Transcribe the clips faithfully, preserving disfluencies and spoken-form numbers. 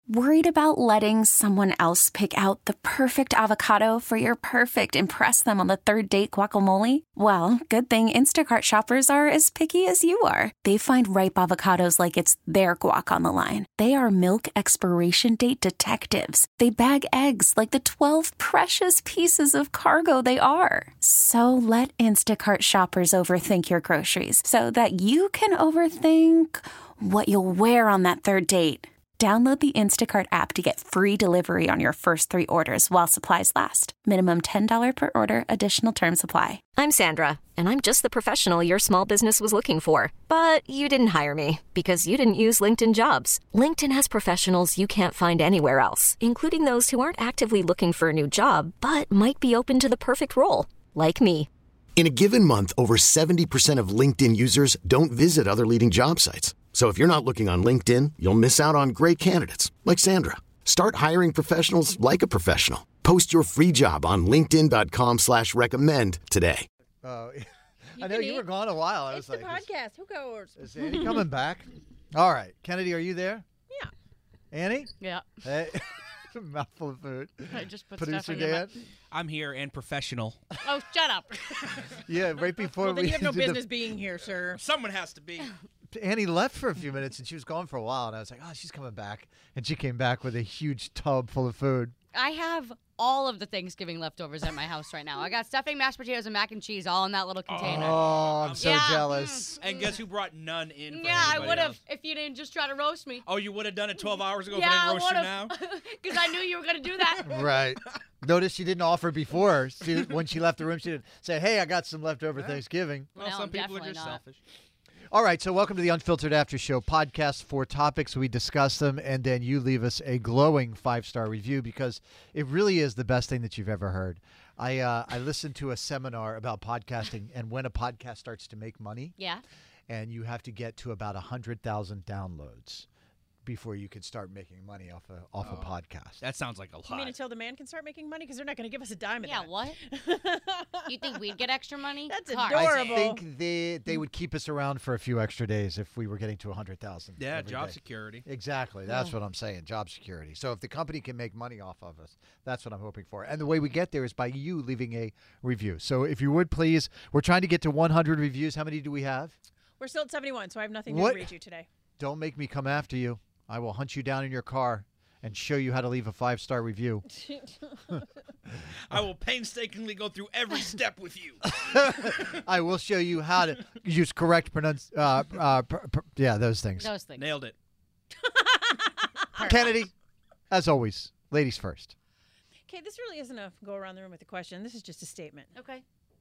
Worried about letting someone else pick out the perfect avocado for your perfect impress them on the third date guacamole? Well, good thing Instacart shoppers are as picky as you are. They find ripe avocados like it's their guac on the line. They are milk expiration date detectives. They bag eggs like the twelve precious pieces of cargo they are. So let Instacart shoppers overthink your groceries so that you can overthink what you'll wear on that third date. Download the Instacart app to get free delivery on your first three orders while supplies last. Minimum ten dollars per order. Additional terms apply. I'm Sandra, and I'm just the professional your small business was looking for. But you didn't hire me because you didn't use LinkedIn Jobs. LinkedIn has professionals you can't find anywhere else, including those who aren't actively looking for a new job, but might be open to the perfect role, like me. In a given month, over seventy percent of LinkedIn users don't visit other leading job sites. So if you're not looking on LinkedIn, you'll miss out on great candidates like Sandra. Start hiring professionals like a professional. Post your free job on linkedin dot com slash recommend today. Uh, I know you were gone a while. I it's was the like, podcast. Who goes? Is, is Annie coming back? All right. Kennedy, are you there? Yeah. Annie? Yeah. Hey. Mouthful of food. I just put Producer stuff in Dan? your mouth. I'm here and professional. Oh, shut up. Yeah, right before Well, then we you have no did the- business being here, sir. Someone has to be. Annie left for a few minutes, and she was gone for a while, and I was like, oh, she's coming back. And she came back with a huge tub full of food. I have all of the Thanksgiving leftovers at my house right now. I got stuffing, mashed potatoes, and mac and cheese all in that little container. Oh, I'm so Yeah. jealous. And guess who brought none in for yeah, I anybody would have else? if you didn't just try to roast me. Oh, you would have done it twelve hours ago yeah, if I I didn't roast would you now? have. Because I knew you were going to do that. Right. Notice she didn't offer before. She, when she left the room, she didn't say, hey, I got some leftover Thanksgiving. Well, No, some I'm people are definitely just not. selfish. All right, so welcome to the Unfiltered After Show podcast. Four topics, we discuss them, and then you leave us a glowing five-star review because it really is the best thing that you've ever heard. I uh, I listened to a seminar about podcasting and when a podcast starts to make money, Yeah. and you have to get to about one hundred thousand downloads before you can start making money off a off a podcast. That sounds like a lot. You mean until the man can start making money? Because they're not going to give us a dime of Yeah, that. what? You think we'd get extra money? That's Car. adorable. I think they they would keep us around for a few extra days if we were getting to one hundred thousand. yeah, every job day. security. Exactly. That's what I'm saying. Job security. So if the company can make money off of us, that's what I'm hoping for. And the way we get there is by you leaving a review. So if you would please, we're trying to get to one hundred reviews. How many do we have? We're still at seventy-one, so I have nothing What? to read you today. Don't make me come after you. I will hunt you down in your car and show you how to leave a five-star review. I will painstakingly go through every step with you. I will show you how to use correct pronounce. Uh, uh, pr- pr- yeah, those things. Those things. Nailed it. Kennedy, as always, ladies first. Okay, this really isn't a go around the room with a question. This is just a statement. Okay.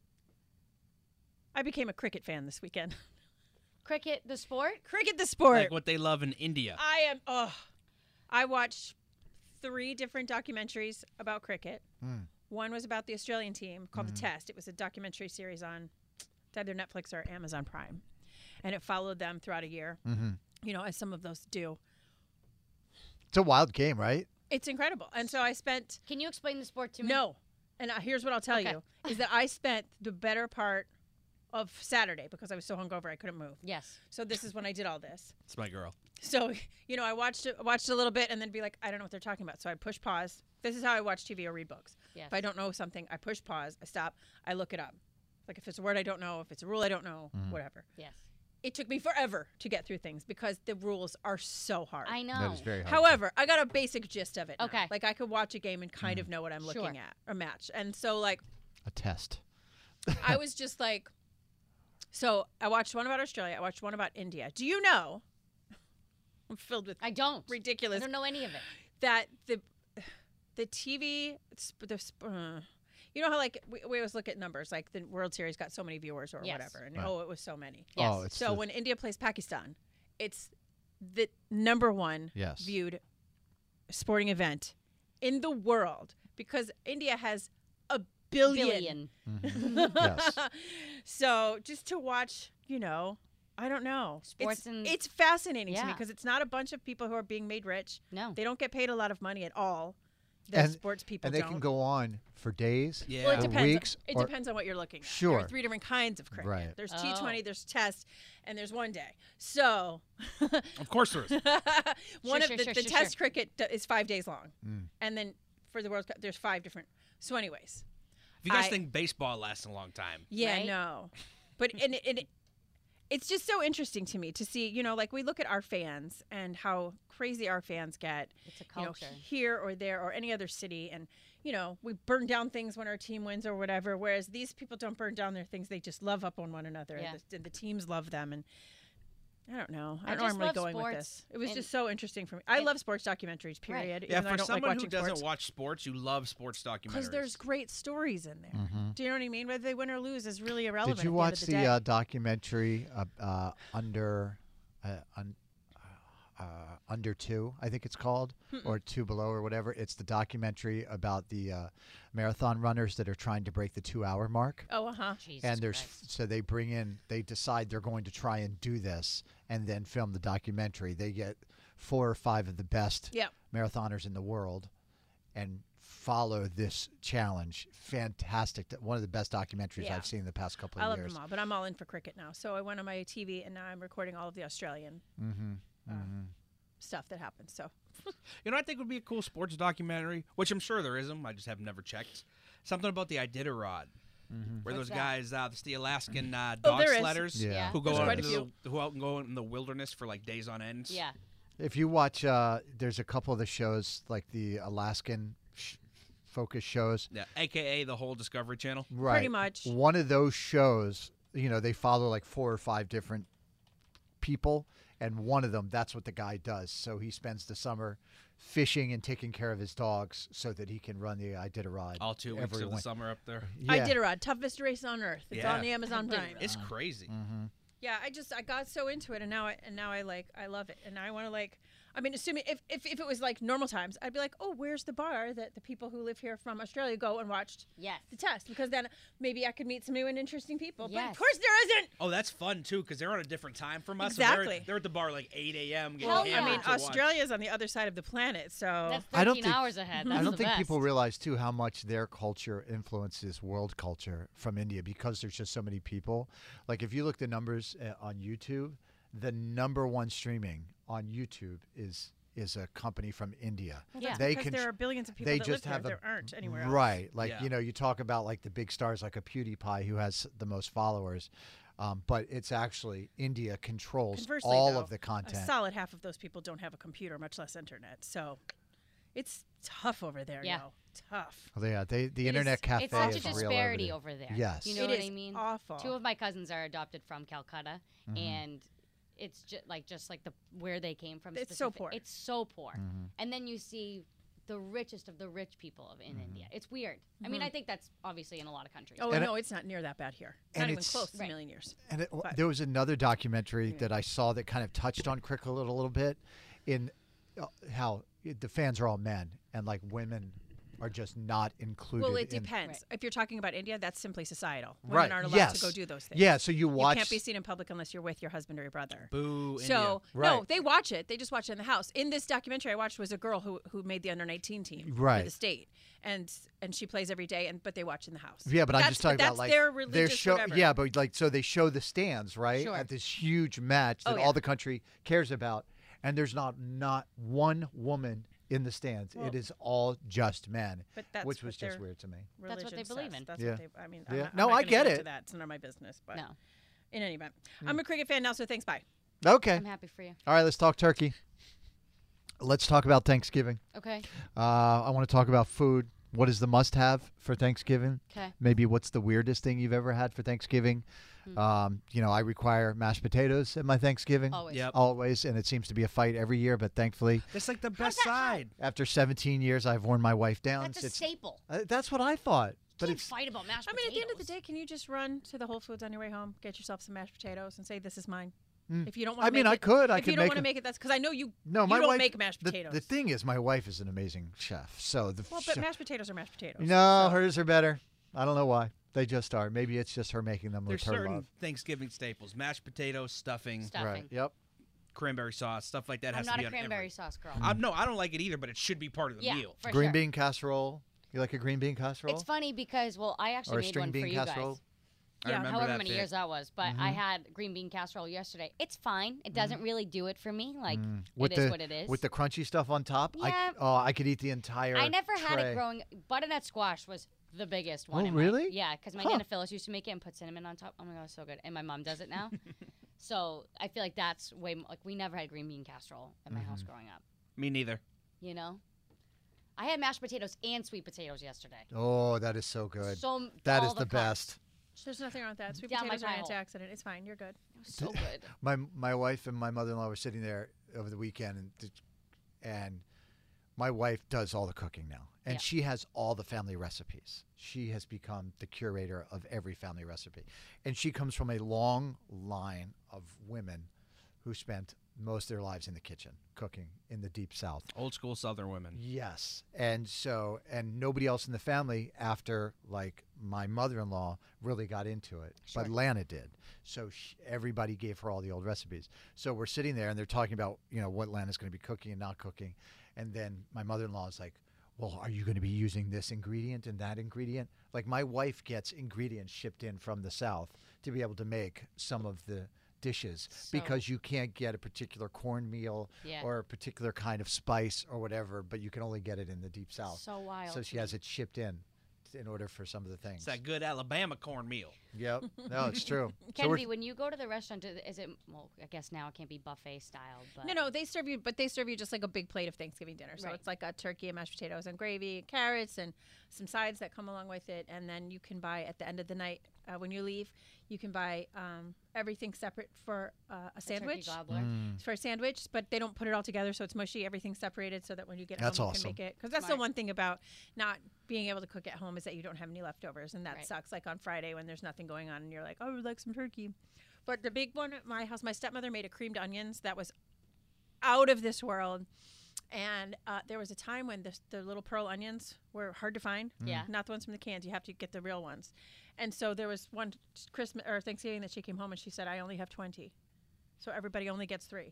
I became a cricket fan this weekend. Cricket, the sport? Cricket, the sport. Like what they love in India. I am. Oh, I watched three different documentaries about cricket. Mm. One was about the Australian team called Mm-hmm. The Test. It was a documentary series on it's either Netflix or Amazon Prime, and it followed them throughout a year. Mm-hmm. You know, as some of those do. It's a wild game, right? It's incredible. And so I spent Can you explain the sport to me? no, and uh, here's what I'll tell Okay. you is that I spent the better part of Saturday because I was so hungover I couldn't move. Yes. So this is when I did all this. It's my girl. So, you know, I watched it, watched a little bit and then be like, I don't know what they're talking about. So I push pause. This is how I watch T V or read books. Yes. If I don't know something, I push pause, I stop, I look it up. Like if it's a word I don't know, if it's a rule I don't know, whatever. Yes. It took me forever to get through things because the rules are so hard. I know. That is very hard. However, I got a basic gist of it. now. Okay. Like I could watch a game and kind of know what I'm Sure. looking at, a match. And so like A test. I was just like, so I watched one about Australia. I watched one about India. Do you know? I'm filled with I don't. ridiculous. I don't know any of it. That the the T V, sp- the sp- uh, you know how like we, we always look at numbers, like the World Series got so many viewers or Yes. whatever, and Right. oh, it was so many. Yes. Oh, it's So the- when India plays Pakistan, it's the number one Yes. viewed sporting event in the world because India has a billion. Billion. yes. So just to watch, you know, I don't know. Sports it's, and- it's fascinating to me Yeah. because it's not a bunch of people who are being made rich. No. They don't get paid a lot of money at all. The And- sports people and they don't. can go on for days, Yeah. Well, it or depends. weeks, it or- depends on what you're looking at. Sure. There are three different kinds of cricket. Right. There's Oh. T twenty, there's Test, and there's one day. So Of course there is. one Sure, of sure, the, sure, the sure, Test sure. cricket d- is five days long, Mm. and then for the World Cup, there's five different. So, anyways, If you guys I- think baseball lasts a long time, yeah, Right? no, but and it, and it, it's just so interesting to me to see, you know, like we look at our fans and how crazy our fans get, It's a you know, culture. here or there or any other city, and you know, we burn down things when our team wins or whatever. Whereas these people don't burn down their things; they just love up on one another. Yeah. The, the teams love them, and I don't know. I I don't know where just I'm really love going with sports, this. It was and- just so interesting for me. I and- love sports documentaries. Period. yeah, even though I for don't like someone who watching doesn't sports. watch sports, you love sports documentaries. Because there's great stories in there. Mhm. Do you know what I mean? Whether they win or lose is really irrelevant. Did you at watch the, the, end of the, day. uh, documentary uh, uh, under uh, un, uh, under two? I think it's called, or two below, or whatever. It's the documentary about the uh, marathon runners that are trying to break the two-hour mark. Oh, uh huh. Jesus and there's Christ. so they bring in, they decide they're going to try and do this, and then film the documentary. They get four or five of the best Yeah. marathoners in the world, and follow this challenge. Fantastic! One of the best documentaries Yeah. I've seen in the past couple I of love years. them all, but I'm all in for cricket now. So I went on my T V, and now I'm recording all of the Australian Mm-hmm. uh, Mm-hmm. stuff that happens. So You know, I think would be a cool sports documentary, which I'm sure there is them. I just have never checked. Something about the Iditarod, where What's those that? guys, uh, it's the Alaskan uh, Oh, dog there is. sledders, Yeah. Yeah. who go There's out quite into a the, who out and go in the wilderness for like days on end. Yeah. If you watch, uh, there's a couple of the shows like the Alaskan sh- focus shows. Yeah, A K A the whole Discovery Channel. Right. Pretty much. One of those shows, you know, they follow like four or five different people, and one of them, that's what the guy does. So he spends the summer fishing and taking care of his dogs so that he can run the Iditarod. All two weeks every of the win- summer up there. Yeah. Iditarod, toughest race on earth. It's Yeah. on the Amazon Prime. It's crazy. Mm-hmm. Yeah, I just I got so into it, and now I and now I like I love it, and I want to like. I mean, assuming if, if if it was like normal times, I'd be like, oh, where's the bar that the people who live here from Australia go and watched Yes. the test? Because then maybe I could meet some new and interesting people. But Yes. of course there isn't. Oh, that's fun too, because they're on a different time from us. so they're- Exactly. they're, at the bar like eight a.m. getting Hell I yeah. mean, hammered to watch. Australia's on the other side of the planet, so That's I don't thirteen think- hours ahead. That's I don't the think best. people realize too how much their culture influences world culture from India, because there's just so many people. Like if you look the numbers uh, on YouTube, the number one streaming on YouTube is is a company from India. Well, Yeah. that's They because can- there are billions of people they that just live have there. a- There aren't anywhere else. Right. Like, Yeah. you know, you talk about like the big stars like a PewDiePie who has the most followers, um, but it's actually India controls Conversely, all though, of the A content. solid half of those people don't have a computer, much less internet. So it's tough over there. Yeah. Yo. Tough. Well, yeah, they, the It internet is- cafe It's such a is real over disparity there. over there. Yes. You know It what is I mean? awful. Two of my cousins are adopted from Calcutta, Mm-hmm. and it's just like just like the where they came from. It's so specific- poor. It's so poor. Mm-hmm. And then you see the richest of the rich people of in India. It's weird. I mean, I think that's obviously in a lot of countries. Oh And no, it's not near that bad here. and Not even it's- close to Right. a million years. And it, But- there was another documentary that I saw that kind of touched on cricket a little, little bit, in uh, how the fans are all men and like women are just not included. Well, it in- depends. If you're talking about India, that's simply societal. Women Right. aren't allowed yes. to go do those things. Yeah. So you watch. You can't be seen in public unless you're with your husband or your brother. Boo, So India. no, Right. they watch it. They just watch it in the house. In this documentary I watched was a girl who who made the under nineteen team for Right. the state, and and she plays every day. And but they watch in the house. Yeah, but I'm That's- just talking that's about like their their religious show. whatever. Yeah, but like so they show the stands right Sure. at this huge match that Oh, yeah. all the country cares about, and there's not not one woman in the stands. Well, it is all just men, But that's which what was just their weird to me. That's what they religion believe says. in. That's Yeah. what they. I mean, I'm Yeah. not, I'm No, not I gonna get into it. That it's none of my business. But No, in any event, I'm a cricket fan now, so thanks. Bye. Okay. I'm happy for you. All right, let's talk turkey. Let's talk about Thanksgiving. Okay. Uh, I want to talk about food. What is the must-have for Thanksgiving? Okay. Maybe what's the weirdest thing you've ever had for Thanksgiving? Hmm. Um, you know, I require mashed potatoes at my Thanksgiving. Always. Yep. Always, and it seems to be a fight every year. But thankfully, That's like the best side. after seventeen years, I've worn my wife down. That's a It's- staple. uh, that's what I thought. But Can't it's fight about mashed I mean, at the end of the potatoes. day, can you just run to the Whole Foods on your way home, get yourself some mashed potatoes, and say, "This is mine"? Mm. If you don't want I to, mean, make I it, could. I if could you don't make want to a- make it, that's because I know you. no, you my don't wife. make mashed the, potatoes. the thing is, my wife is an amazing chef. So the well, f- but mashed potatoes are mashed potatoes. no, so- hers are better. I don't know why. They just are. Maybe it's just her making them There's with her certain love. Thanksgiving staples: mashed potatoes, stuffing. Stuffing. Right. Yep. cranberry sauce, stuff like that I'm has not to be a on cranberry every. sauce girl. I'm, no, I don't like it either, but it should be part of the yeah, meal. for Green sure. bean casserole. You like a green bean casserole? It's funny because, well, I actually Or a made string one bean for you casserole? guys. I Yeah, remember However that many bit. years that was, but Mm-hmm. I had green bean casserole yesterday. It's fine. It doesn't really do it for me. Like with it the is what it is. with the crunchy stuff on top. I, Yeah. c- oh, I could eat the entire. I never had tray. it growing. Butternut squash was the biggest one. Oh, in my- really? yeah, because my Huh. Nana Phyllis used to make it and put cinnamon on top. Oh my god, it's so good. And my mom does it now. So I feel like that's way m- like we never had green bean casserole at my Mm-hmm. house growing up. Me neither. You know, I had mashed potatoes and sweet potatoes yesterday. Oh, that is so good. So that all is the, carbs. best. There's nothing wrong with that. Sweet Down my potatoes are pie hole. antioxidant. It's fine. You're good. It was so good. My my wife and my mother-in-law were sitting there over the weekend, and th- and my wife does all the cooking now, and Yeah. she has all the family recipes. She has become the curator of every family recipe, and she comes from a long line of women who spent most of their lives in the kitchen cooking in the deep South. Old school Southern women. Yes. And so, and nobody else in the family after, like, my mother-in-law really got into it. But Sure. Lana did. So sh everybody gave her all the old recipes. So we're sitting there and they're talking about, you know, what Lana's going to be cooking and not cooking. And then my mother-in-law is like, well, are you going to be using this ingredient and that ingredient? Like, my wife gets ingredients shipped in from the South to be able to make some of the dishes So- because you can't get a particular cornmeal Yeah. or a particular kind of spice or whatever, but you can only get it in the deep South. So wild. So to she me. has it shipped in in order for some of the things. It's that good Alabama cornmeal. Yep. No, it's true. So Kennedy, we're- when you go to the restaurant, do- is it? Well, I guess now it can't be buffet style, but No, no, they serve you, but they serve you just like a big plate of Thanksgiving dinner. So Right. it's like a turkey and mashed potatoes and gravy, and carrots, and some sides that come along with it. And then you can buy at the end of the night uh, when you leave, you can buy um, everything separate for uh, a a turkey sandwich. gobbler. Mm. For a sandwich, but they don't put it all together, so it's mushy. Everything's separated, so that when you get That's home, you awesome. can make it. Because that's Smart. the one thing about not being able to cook at home is that you don't have any leftovers, and that Right. sucks. Like on Friday when there's nothing going on, and you're like, "Oh, I would like some turkey." But the big one at my house, my stepmother made a creamed onions that was out of this world. And uh, there was a time when the, the little pearl onions were hard to find. Yeah. Not the ones from the cans. You have to get the real ones. And so there was one Christmas or Thanksgiving that she came home and she said, "I only have twenty." So everybody only gets three.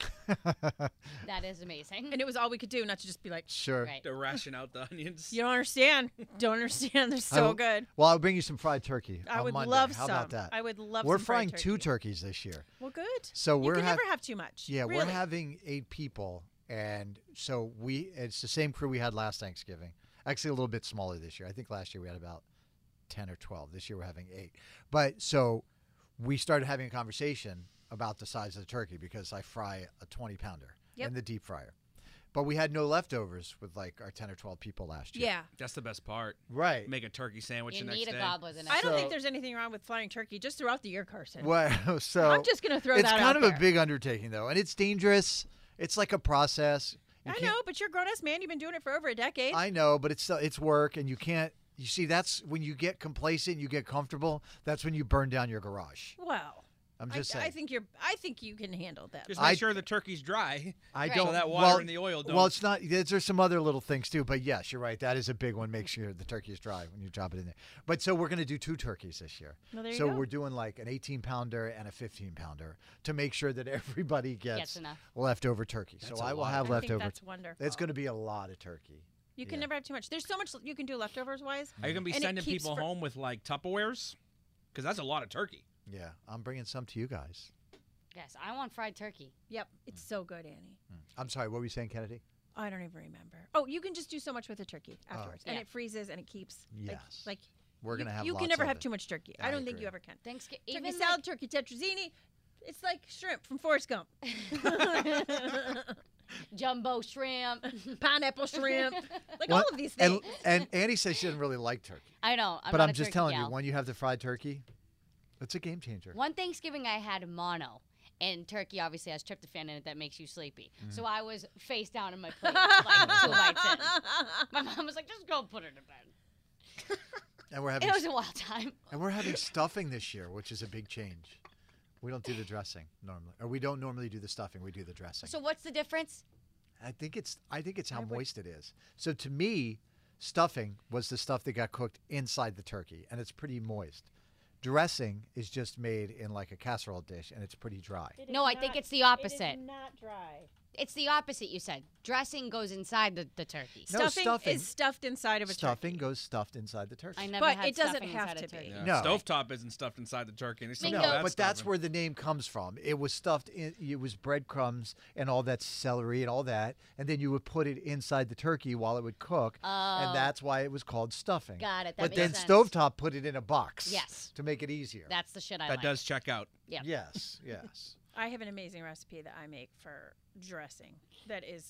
That is amazing. And it was all we could do, not to just be like, Sure. Right. To ration out the onions. "You don't understand. Don't understand. They're I so will- good." Well, I'll bring you some fried turkey. I on would Monday. love How some. about that? I would love We're some fried frying two turkey. turkeys this year. Well, good. So you we're can hav- never have too much. Yeah, really. we're having eight people, and so we it's the same crew we had last Thanksgiving. Actually, a little bit smaller this year. I think last year we had about ten or twelve. This year we're having eight. But so we started having a conversation about the size of the turkey because I fry a twenty pounder Yep. in the deep fryer. But we had no leftovers with like our ten or twelve people last year. Yeah. That's the best part. Right. Make a turkey sandwich You the next need a day. gobbler the next I don't So- think there's anything wrong with frying turkey just throughout the year, Carson. Well, so I'm just gonna throw it's that kind out of there. a big undertaking though, and it's dangerous. It's like a process. You I can't- know, but you're a grown ass man. You've been doing it for over a decade. I know, but it's still it's work, and you can't. You see, that's when you get complacent, you get comfortable. That's when you burn down your garage. well, I'm I, just saying. I think you're. I think you can handle that. Just make I- sure the turkey's dry. I Right. don't. So that water well, and the oil don't. Well, it's not. There's, there's some other little things too, but yes, you're right. That is a big one. Make sure the turkey is dry when you drop it in there. But so we're going to do two turkeys this year. Well, there you so go. we're doing like an eighteen pounder and a fifteen pounder to make sure that everybody gets, Gets enough. leftover turkey. That's so a I will lot. have I think leftover. that's wonderful. It's going to be a lot of turkey. You can yeah. never have too much. There's so much you can do leftovers wise. Are you gonna be And it sending keeps people fr- home with like Tupperwares? Because that's a lot of turkey. Yeah, I'm bringing some to you guys. Yes, I want fried turkey. Yep, it's so good, Annie. I'm sorry. What were you saying, Kennedy? I don't even remember. Oh, you can just do so much with a turkey afterwards, and Yeah. it freezes and it keeps. like- Yes. Like, We're you, gonna have You can lots never of have it. too much turkey. I I don't think agree. you ever can. Thanksgiving. Turkey Even salad, like, turkey tetrazzini. It's like shrimp from Forrest Gump. jumbo shrimp. Pineapple shrimp. Like What- all of these and, things. and Annie says she doesn't really like turkey. I know. I'm but not I'm a just turkey telling gal. you, when you have the fried turkey, it's a game changer. One Thanksgiving I had mono, and turkey obviously has tryptophan in it that makes you sleepy. Mm. So I was face down in my plate, like two bites in. My mom was like, "Just go put her to bed." And we're having It was a wild time. and we're having stuffing this year, which is a big change. We don't do the dressing normally, or we don't normally do the stuffing. We do the dressing. So what's the difference? I think it's I think it's how I would- moist it is. So to me, stuffing was the stuff that got cooked inside the turkey, and it's pretty moist. dressing is just made in like a casserole dish, and it's pretty dry. It No, is I think not- it's the opposite. It is not dry. It's the opposite. You said dressing goes inside the, the turkey. No, Stuffing, stuffing. is stuffed inside of a Stuffing turkey. goes stuffed inside the turkey. I never But had it doesn't stuffing have inside to a turkey. be. Yeah. No. Stovetop isn't stuffed inside the turkey. And Bingo. No, No, but that's where the name comes from. It was stuffed in, it was breadcrumbs and all that celery and all that, and then you would put it inside the turkey while it would cook, Oh. and that's why it was called stuffing. Got it. That but makes then sense. Stovetop put it in a box. Yes. To make it easier. That's the shit I That like. does check out. Yeah. Yes, yes. I have an amazing recipe that I make for dressing that is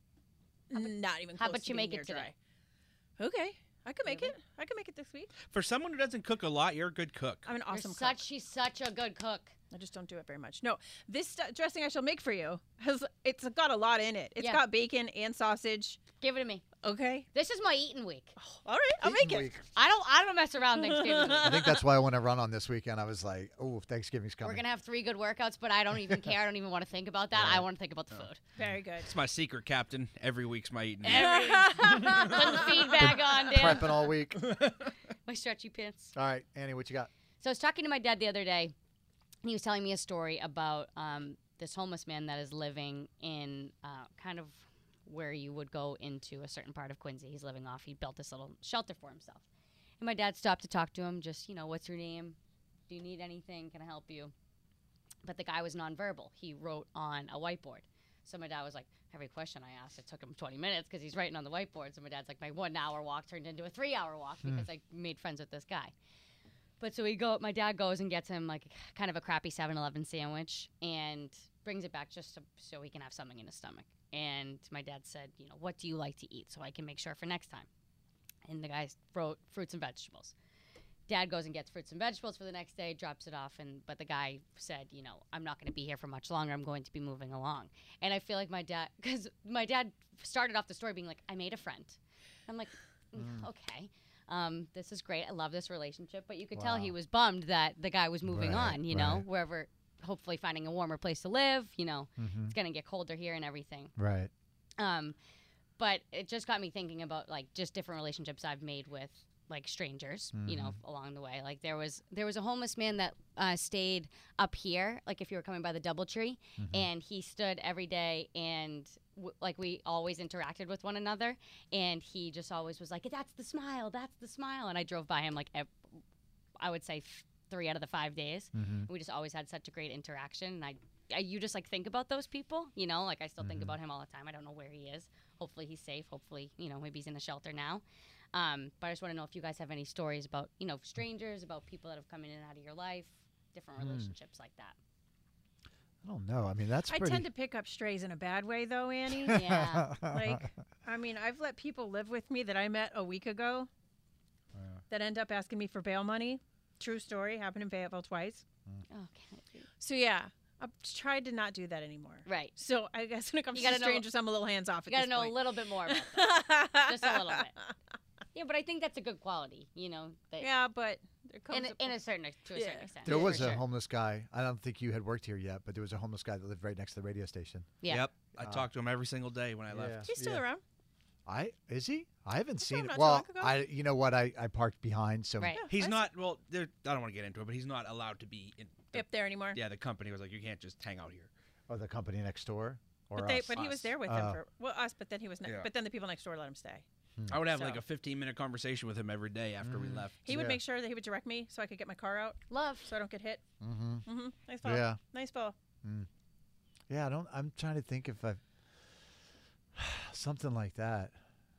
not even how close about to you being make it near today? dry. Okay. I could make it. I could make it this week. For someone who doesn't cook a lot, you're a good cook. I'm an You're awesome such. cook. She's such a good cook. I just don't do it very much. No, this st- dressing I shall make for you has it's got a lot in it. It's Yeah. got bacon and sausage. Give it to me. Okay. This is my eating week. All right, I'll make it. Week. I don't. I don't mess around Thanksgiving week. I think that's why I want to run on this weekend. I was like, oh, Thanksgiving's coming. We're gonna have three good workouts, but I don't even care. I don't even want to think about that. I want to think about the food. Very good. It's my secret, Captain. Every week's my eating. Every put the feedback on, Dan. Prepping all week. My stretchy pants. All right, Annie, what you got? So I was talking to my dad the other day, and he was telling me a story about um, this homeless man that is living in uh, kind of where you would go into a certain part of Quincy. He's living off. He built this little shelter for himself. And my dad stopped to talk to him, just, you know, what's your name? Do you need anything? Can I help you? But the guy was nonverbal. He wrote on a whiteboard. So my dad was like, every question I asked, it took him twenty minutes because he's writing on the whiteboard. So my dad's like, my one-hour walk turned into a three-hour walk because I made friends with this guy. But so he go, my dad goes and gets him like kind of a crappy seven eleven sandwich and brings it back just to, so he can have something in his stomach. And my dad said, you know, what do you like to eat so I can make sure for next time? And the guy wrote fruits and vegetables. Dad goes and gets fruits and vegetables for the next day, drops it off, and but the guy said, you know, I'm not going to be here for much longer. I'm going to be moving along. And I feel like my dad, because my dad started off the story being like, I made a friend. I'm like, mm. okay. Um, this is great. I love this relationship. But you could tell Wow. he was bummed that the guy was moving Right, on, you know, right. wherever, hopefully finding a warmer place to live. You know, Mm-hmm. it's going to get colder here and everything. Right. Um, but it just got me thinking about, like, just different relationships I've made with, like, strangers, you know, along the way. Like, there was there was a homeless man that uh, stayed up here, like, if you were coming by the Doubletree, and he stood every day and, w- like, we always interacted with one another, and he just always was like, that's the smile, that's the smile. And I drove by him, like, ev- I would say f- three out of the five days. We just always had such a great interaction, and I, I you just, like, think about those people, you know? Like, I still think about him all the time. I don't know where he is. Hopefully he's safe. Hopefully, you know, maybe he's in a shelter now. Um, but I just want to know if you guys have any stories about, you know, strangers, about people that have come in and out of your life, different relationships like that. I don't know. I mean, that's I pretty. tend to pick up strays in a bad way, though, Annie. Yeah. Like, I mean, I've let people live with me that I met a week ago that end up asking me for bail money. True story. Happened in Fayetteville twice. Okay. So, yeah, I've tried to not do that anymore. Right. So, I guess when it comes You to gotta know- strangers, I'm a little hands off. You got to know a little bit more about them. Just a little bit. Yeah, but I think that's a good quality, you know. That Yeah, but there comes in, a, a in po- a certain, to a Yeah. certain extent. There for was a sure. homeless guy. I don't think you had worked here yet, but there was a homeless guy that lived right next to the radio station. Yeah. Yep. I talk to him every single day when I left. He's still Yeah. around. I is he? I haven't saw seen him it. not too Well, long ago. I you know what? I, I parked behind, so Right. He's I not, well, there- I don't want to get into it, but he's not allowed to be in. The, Up there anymore. yeah, the company was like, you can't just hang out here. or the company next door, or But, they, us. but he was Us. there with Oh. them for well us. But then he was. Ne- Yeah. But then the people next door let him stay. I would have like So- a fifteen minute conversation with him every day after we left. He would Yeah. make sure that he would direct me so I could get my car out, Love. so I don't get hit. Mm-hmm. Mm-hmm. Nice fellow. Yeah. Nice fellow. Yeah, I don't. I'm trying to think if I've something like that.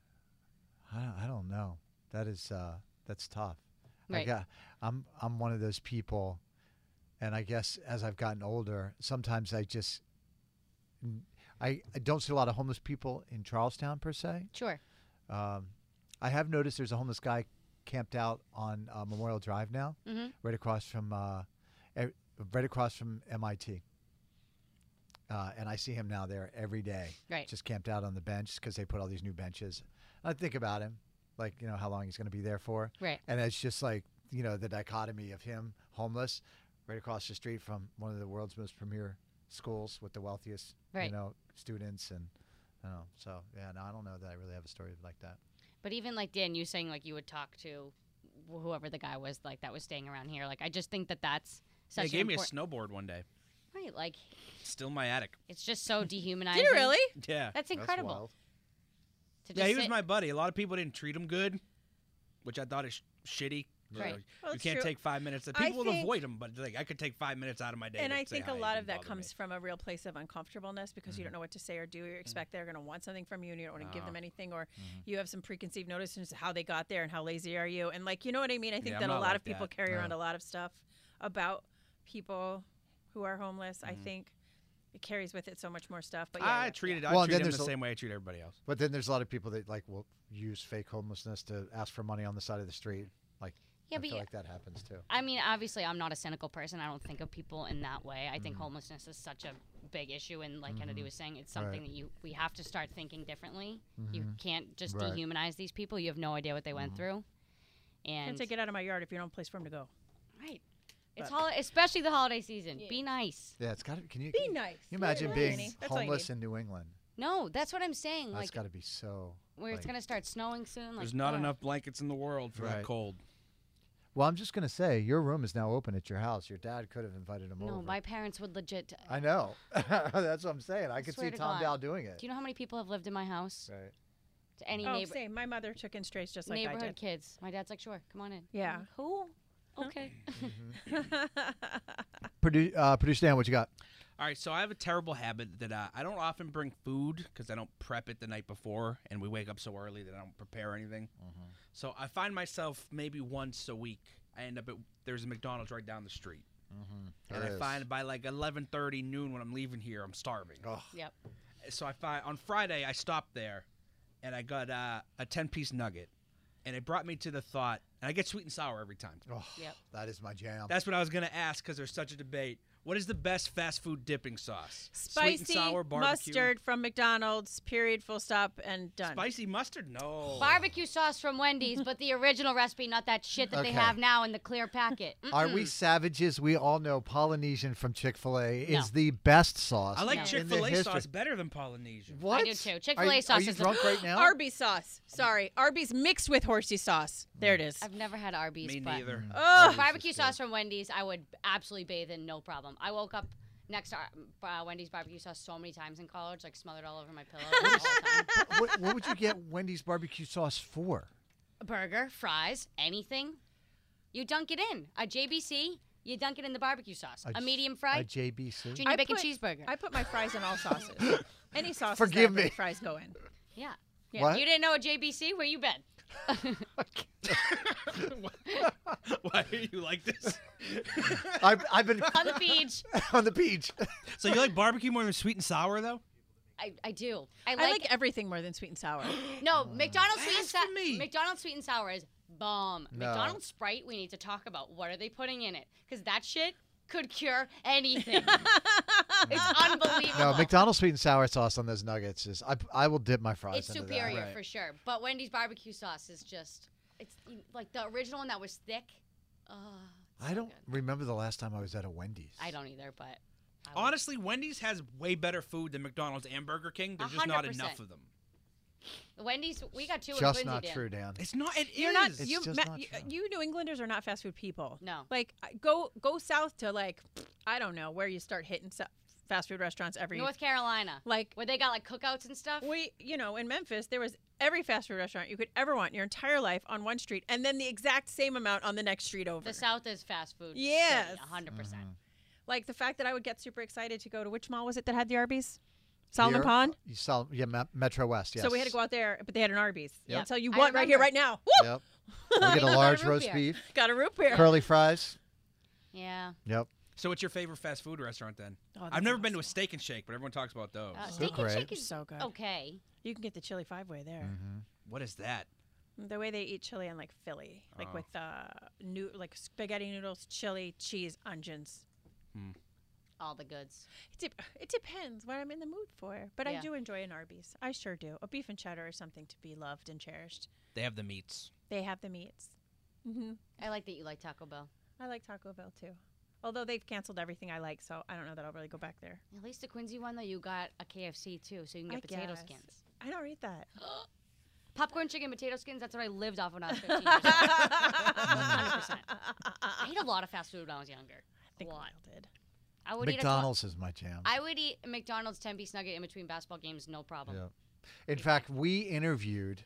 I don't, I don't know. That is uh, that's tough. I Right. got. I'm I'm one of those people, and I guess as I've gotten older, sometimes I just I, I don't see a lot of homeless people in Charlestown per se. Sure. Um, I have noticed there's a homeless guy camped out on uh, Memorial Drive now, Mhm. right across from uh, e- right across from M I T. Uh, and I see him now there every day, Right. just camped out on the bench because they put all these new benches. I think about him, like, you know, how long he's going to be there for. Right. And it's just like, you know, the dichotomy of him homeless right across the street from one of the world's most premier schools with the wealthiest, Right. you know, students. And, I don't know. So, yeah, no, I don't know that I really have a story like that. But even like Dan, you saying like you would talk to wh- whoever the guy was, like that was staying around here. Like I just think that that's such. They an gave me a import- snowboard one day. Right, like Still in my attic. it's just so dehumanizing. Did you really? Yeah. That's incredible. wild. To Yeah, just he was sit- my buddy. A lot of people didn't treat him good, which I thought is sh- shitty. You Right. know, Well, you it's can't true. take five minutes. I People would think- avoid him, but like I could take five minutes out of my day. And to I say think hi. a It lot didn't of that bother comes me. from a real place of uncomfortableness because you don't know what to say or do. You expect they're going to want something from you and you don't want to give them anything, or you have some preconceived notions of how they got there and how lazy are you. And, like, you know what I mean? I think Yeah, that I'm a not lot like of people that. carry around No. a lot of stuff about people who are homeless. I think it carries with it so much more stuff. But yeah, I yeah, treated. Well, I and treat then him the there's a- same way I treat everybody else. But then there's a lot of people that like will use fake homelessness to ask for money on the side of the street. Like, Yeah, I but feel yeah. like that happens too. I mean, obviously, I'm not a cynical person. I don't think of people in that way. I think homelessness is such a big issue, and like Kennedy was saying, it's something Right. that you we have to start thinking differently. You can't just Right. dehumanize these people. You have no idea what they went through. And Can't take it out of my yard if you don't have a place for them to go. right, it's hol- especially the holiday season. Be nice. Yeah, it's got to. Can you Be can you- nice. Can you imagine Yeah, being Annie. That's all you homeless need. in New England? No, that's what I'm saying. That's Like got to be so. where it's like- gonna start snowing soon. Like There's not ugh. enough blankets in the world for Right. that cold. Well, I'm just gonna say your room is now open at your house. Your dad could have invited him No, over. my parents would legit. I know. That's what I'm saying. I could see swear to Tom God. Dow doing it. Do you know how many people have lived in my house? Right. To any Oh, neighbor, same. My mother took in strays just like I neighborhood did. kids. My dad's like, sure, come on in. Yeah. I'm like, who? Okay. Produ- uh, Producer Dan, what you got? All right, so I have a terrible habit that uh, I don't often bring food because I don't prep it the night before, and we wake up so early that I don't prepare anything. So I find myself maybe once a week, I end up at there's a McDonald's right down the street, and There I is. find by like eleven thirty noon when I'm leaving here, I'm starving. Oh, Yep. So I find on Friday I stopped there, and I got uh, a ten piece nugget, and it brought me to the thought, and I get sweet and sour every time. oh, Yep. that is my jam. That's what I was gonna ask because there's such a debate. What is the best fast food dipping sauce? Spicy Sweet and sour barbecue. mustard from McDonald's, period, full stop, and done. Spicy mustard? No. Barbecue sauce from Wendy's, but the original recipe, not that shit that Okay. they have now in the clear packet. Are Mm-mm. we savages? We all know Polynesian from Chick-fil-A is No. the best sauce. I like No. in Chick the Fil A history. sauce better than Polynesian. What? I do too. Are Chick-fil-A you- sauce Are you is the- drunk right now? Arby's sauce. Sorry. Arby's mixed with horsey sauce. There it is. I've never had Arby's, Me but neither. Ugh. barbecue sauce from Wendy's, I would absolutely bathe in, no problem. I woke up next to uh, Wendy's barbecue sauce so many times in college, like smothered all over my pillow all the time. what, what would you get Wendy's barbecue sauce for? A burger, fries, anything. You dunk it in. A J B C, you dunk it in the barbecue sauce. A, j- medium A fry, J B C? junior I bacon put- cheeseburger. I put my fries in all sauces. Any sauce. Forgive that me. Fries go in. yeah. Yeah. What? You didn't know a J B C? Where you been? Why are you like this? I've, I've been On the beach. on the beach. So you like barbecue more than sweet and sour, though? I, I do. I I like, like everything more than sweet and sour. no McDonald's sweet and sour. Blasphemy. McDonald's sweet and sour is bomb. No. McDonald's Sprite. We need to talk about what are they putting in it because that shit could cure anything. It's unbelievable. No, McDonald's sweet and sour sauce on those nuggets is. I, I will dip my fries It's into superior Right. for sure. But Wendy's barbecue sauce is just. It's like the original one that was thick. Oh, it's that. I so don't good. remember the last time I was at a Wendy's. I don't either, but. I would- Honestly, Wendy's has way better food than McDonald's and Burger King. There's just not hundred percent. enough of them. Wendy's, we got two in Just Quincy, not Dan. true, Dan. It's not. It You're is. not. It's You, just ma- not you, true. you New Englanders are not fast food people. No. Like I- go go south to like I don't know where you start hitting sa- fast food restaurants every. North Carolina. Like Where they got like cookouts and stuff. we, you know, in Memphis there was every fast food restaurant you could ever want in your entire life on one street, and then the exact same amount on the next street over. The South is fast food. Yes. one hundred percent. Like the fact that I would get super excited to go to which mall was it that had the Arby's? Solomon Here, Pond. You saw, yeah, Me- Metro West. Yes. So we had to go out there, but they had an Arby's. Yep. I'll tell you I what, right here, remember. right now. Woo! Yep. We get a Got a large root roast beer. beef, Got a root beer. curly fries. Yeah. Yep. So what's your favorite fast food restaurant then? Oh, that's I've never been to a impossible. Steak and Shake, but everyone talks about those. Uh, steak and great. shake is So good. okay. You can get the chili five way there. What is that? The way they eat chili in like Philly, like Oh. with uh, new like spaghetti noodles, chili, cheese, onions. All the goods. It, dep it depends what I'm in the mood for, but I Yeah. do enjoy an Arby's. I sure do. A beef and cheddar is something to be loved and cherished. They have the meats. They have the meats. hmm I like that you like Taco Bell. I like Taco Bell too, although they've canceled everything I like, so I don't know that I'll really go back there. At least the Quincy one, though, you got a K F C too, so you can get I potato guess. skins. I don't eat that. popcorn, chicken, potato skins. That's what I lived off when I was fifteen years old. one hundred percent. I ate a lot of fast food when I was younger. I think a lot. Lyle did. I would McDonald's is my jam. eat a tw- I would eat a McDonald's ten-piece nugget in between basketball games, no problem. Yeah. In fact, we interviewed,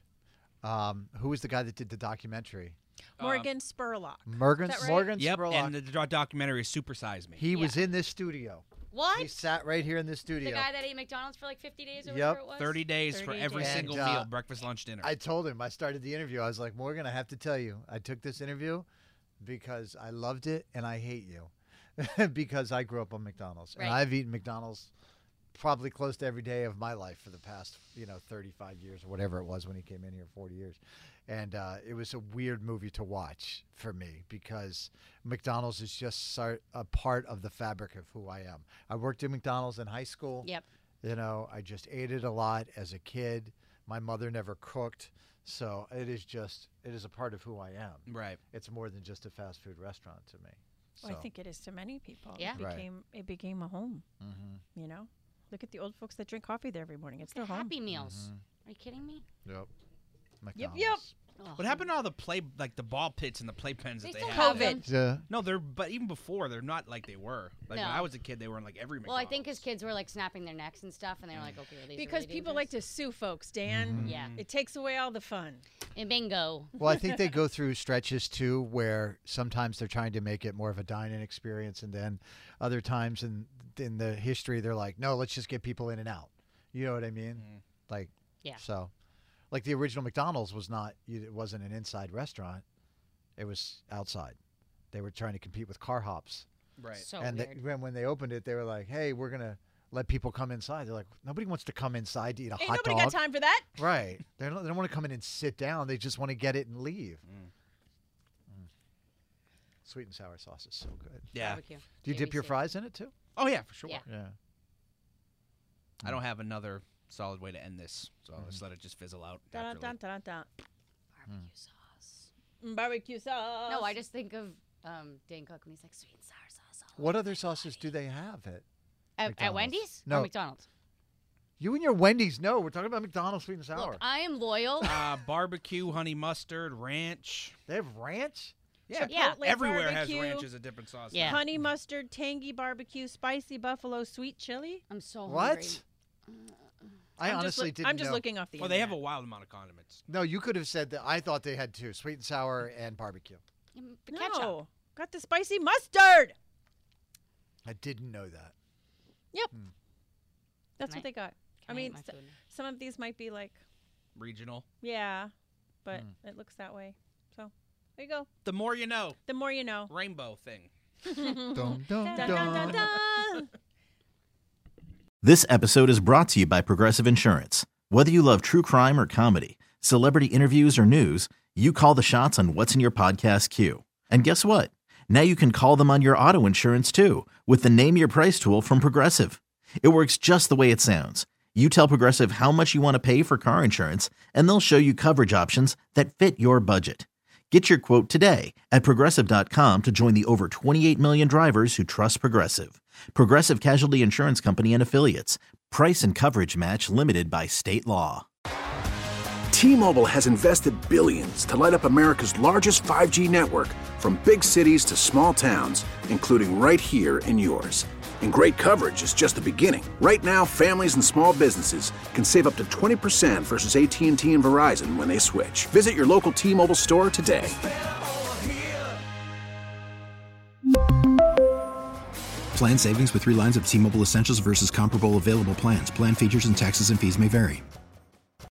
um, who was the guy that did the documentary? Morgan Spurlock. Morgan, Is that right? Morgan Yep, Spurlock. and the do- documentary is Super Size Me. He was Yeah. in this studio. What? He sat right here in this studio. The guy that ate McDonald's for like fifty days or Yep. whatever it was? thirty days for thirty every days. single And, uh, meal, breakfast, lunch, dinner. I told him, I started the interview. I was like, Morgan, I have to tell you, I took this interview because I loved it and I hate you because I grew up on McDonald's. Right. And I've eaten McDonald's probably close to every day of my life for the past, you know, thirty-five years or whatever it was when he came in here, forty years. And uh, it was a weird movie to watch for me because McDonald's is just so, a part of the fabric of who I am. I worked at McDonald's in high school. Yep. You know, I just ate it a lot as a kid. My mother never cooked. So it is just, it is a part of who I am. right. It's more than just a fast food restaurant to me. Well, I So, think it is to many people. Yeah. It Right. became, it became a home, mhm, you know? Look at the old folks that drink coffee there every morning. It's their home. Happy Meals. Mm-hmm. Are you kidding me? Yep. Yep, McDonald's. yep. Oh, What happened to all the play, like the ball pits and the play pens They that they still have? have them. Yeah. No, they're but even before they're not like they were. Like when No. I was a kid, they were in like every. Well, I think McDonald's. as kids were like snapping their necks and stuff, and they were like, okay, are these Because really people like to dangerous? sue folks, Dan. Yeah. It takes away all the fun. And bingo. Well, I think they go through stretches too where sometimes they're trying to make it more of a dine-in experience, and then other times in in the history they're like, no, let's just get people in and out. You know what I mean? Like, Yeah. So, like the original McDonald's was not. It wasn't an inside restaurant. It was outside. They were trying to compete with car hops. right. So and they, weird. when when they opened it, they were like, hey, we're gonna let people come inside. They're like, nobody wants to come inside to eat a Ain't hot nobody dog. got time for that. Right. They don't, they don't want to come in and sit down. They just want to get it and leave. Mm. Sweet and sour sauce is so good. yeah. Barbecue. Do you dip your J B C. fries in it too? Oh yeah, for sure. Yeah. Yeah. I don't have another solid way to end this, so I'll just let it just fizzle out. Dun, naturally. dun, dun, dun, Barbecue sauce. dun. Barbecue sauce. No, I just think of um, Dan Cook when he's like, sweet and sour sauce. all What over other my sauces do body." they have at? At, at McDonald's? Wendy's? No. Or McDonald's? You and your Wendy's? No, we're talking about McDonald's sweet and sour. Look, I am loyal. Uh, barbecue, honey mustard, ranch. They have ranch. Yeah, Yeah. Chipotle everywhere has barbecue, ranch as a different sauce. Yeah. honey mustard, tangy barbecue, spicy buffalo, sweet chili. I'm so hungry. What? I I'm just honestly look- didn't I'm just know. looking off the Well, they have a internet. wild amount of condiments. No, you could have said that. I thought they had two: sweet and sour and barbecue. Mm, The ketchup. No, got the spicy mustard. I didn't know that. Yep. Hmm. That's Can what they got. I Can mean, eat my s- food? some of these might be like, Regional. yeah, but Hmm. it looks that way. So there you go. The more you know. The more you know. Rainbow thing. Dun, dun, Dun, dun, dun, dun. dun. This episode is brought to you by Progressive Insurance. Whether you love true crime or comedy, celebrity interviews or news, you call the shots on what's in your podcast queue. And guess what? Now you can call them on your auto insurance too with the Name Your Price tool from Progressive. It works just the way it sounds. You tell Progressive how much you want to pay for car insurance, and they'll show you coverage options that fit your budget. Get your quote today at Progressive dot com to join the over twenty-eight million drivers who trust Progressive. Progressive Casualty Insurance Company and Affiliates. Price and coverage match limited by state law. T-Mobile has invested billions to light up America's largest five G network, from big cities to small towns, including right here in yours. And great coverage is just the beginning. Right now, families and small businesses can save up to twenty percent versus A T and T and Verizon when they switch. Visit your local T-Mobile store today. Plan savings with three lines of T-Mobile Essentials versus comparable available plans. Plan features and taxes and fees may vary.